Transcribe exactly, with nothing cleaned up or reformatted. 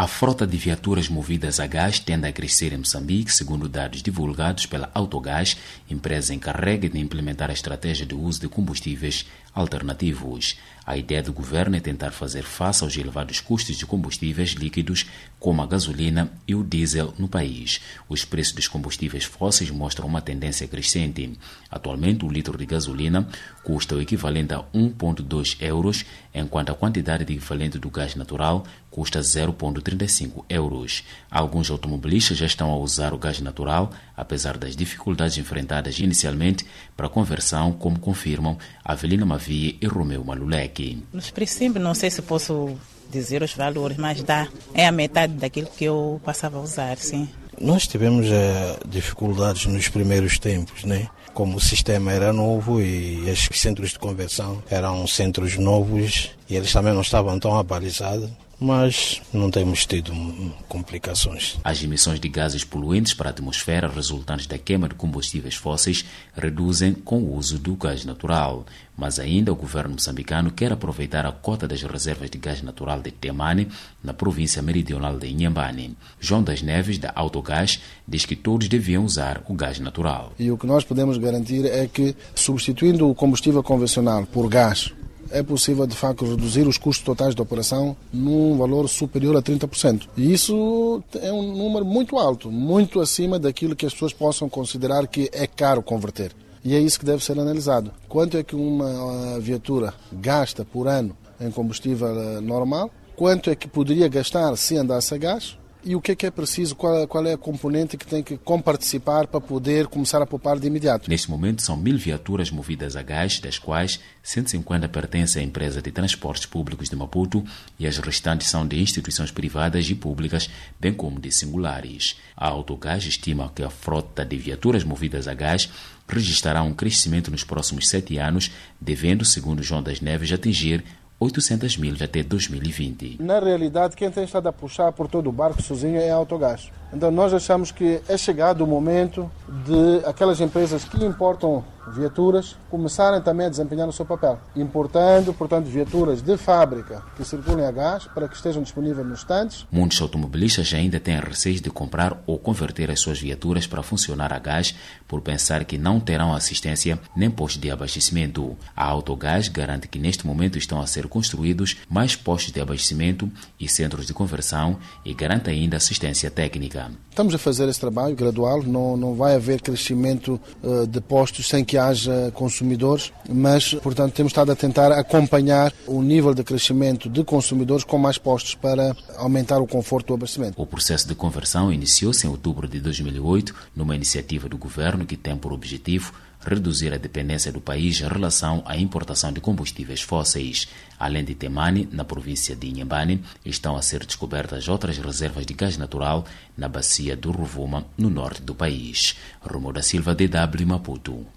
A frota de viaturas movidas a gás tende a crescer em Moçambique, segundo dados divulgados pela Autogás, empresa encarregue de implementar a estratégia de uso de combustíveis alternativos. A ideia do governo é tentar fazer face aos elevados custos de combustíveis líquidos, como a gasolina e o diesel no país. Os preços dos combustíveis fósseis mostram uma tendência crescente. Atualmente, o litro de gasolina custa o equivalente a um vírgula dois euros, enquanto a quantidade de equivalente do gás natural custa zero vírgula trinta e cinco euros. Alguns automobilistas já estão a usar o gás natural, apesar das dificuldades enfrentadas inicialmente para a conversão, como confirmam Avelina Mavie e Romeu Maluleke. Nos princípios, não sei se posso dizer os valores, mas dá. É a metade daquilo que eu passava a usar, sim. Nós tivemos uh, dificuldades nos primeiros tempos, né? Como o sistema era novo e os centros de conversão eram centros novos e eles também não estavam tão abalizados, mas não temos tido complicações. As emissões de gases poluentes para a atmosfera resultantes da queima de combustíveis fósseis reduzem com o uso do gás natural. Mas ainda o governo moçambicano quer aproveitar a cota das reservas de gás natural de Temane, na província meridional de Inhambane. João das Neves, da Autogás, diz que todos deviam usar o gás natural. E o que nós podemos garantir é que, substituindo o combustível convencional por gás, é possível, de facto, reduzir os custos totais de operação num valor superior a trinta por cento. E isso é um número muito alto, muito acima daquilo que as pessoas possam considerar que é caro converter. E é isso que deve ser analisado. Quanto é que uma viatura gasta por ano em combustível normal? Quanto é que poderia gastar se andasse a gás? E o que é que é preciso, qual, qual é a componente que tem que comparticipar para poder começar a poupar de imediato? Neste momento são mil viaturas movidas a gás, das quais cento e cinquenta pertencem à empresa de transportes públicos de Maputo e as restantes são de instituições privadas e públicas, bem como de singulares. A Autogás estima que a frota de viaturas movidas a gás registrará um crescimento nos próximos sete anos, devendo, segundo João das Neves, atingir oitocentas mil até dois mil e vinte. Na realidade, quem tem estado a puxar por todo o barco sozinho é a Autogás. Então nós achamos que é chegado o momento de aquelas empresas que importam viaturas começarem também a desempenhar o seu papel, importando, portanto, viaturas de fábrica que circulem a gás para que estejam disponíveis nos estantes. Muitos automobilistas ainda têm receio de comprar ou converter as suas viaturas para funcionar a gás por pensar que não terão assistência nem postos de abastecimento. A Autogás garante que neste momento estão a ser construídos mais postos de abastecimento e centros de conversão e garante ainda assistência técnica. Estamos a fazer esse trabalho gradual, não, não vai haver crescimento uh, de postos sem que haja consumidores, mas, portanto, temos estado a tentar acompanhar o nível de crescimento de consumidores com mais postos para aumentar o conforto do abastecimento. O processo de conversão iniciou-se em outubro de dois mil e oito, numa iniciativa do governo que tem por objetivo reduzir a dependência do país em relação à importação de combustíveis fósseis. Além de Temane, na província de Inhambane, estão a ser descobertas outras reservas de gás natural na bacia do Rovuma, no norte do país. Romeu da Silva, D W Maputo.